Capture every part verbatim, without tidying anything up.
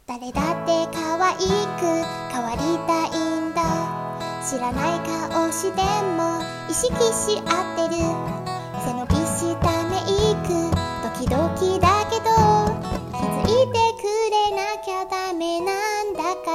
誰だって可愛く変わりたいんだ。知らない顔しても意識し合ってる。背伸びしたメイクドキドキだけど気づいてくれなきゃダメなんだから。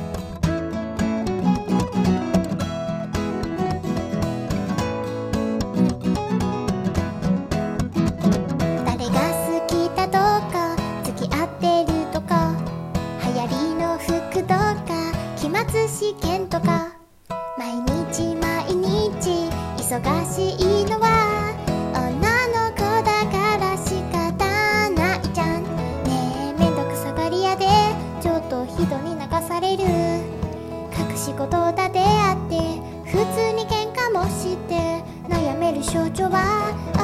誰が好きだとか付き合ってるとか流行りの服とか期末試験とか毎日毎日忙しいのは女の子だから仕方ないじゃん。ねえめんどくさがり屋でちょっと人に流される。隠し事だってあって普通に喧嘩もして悩める少女は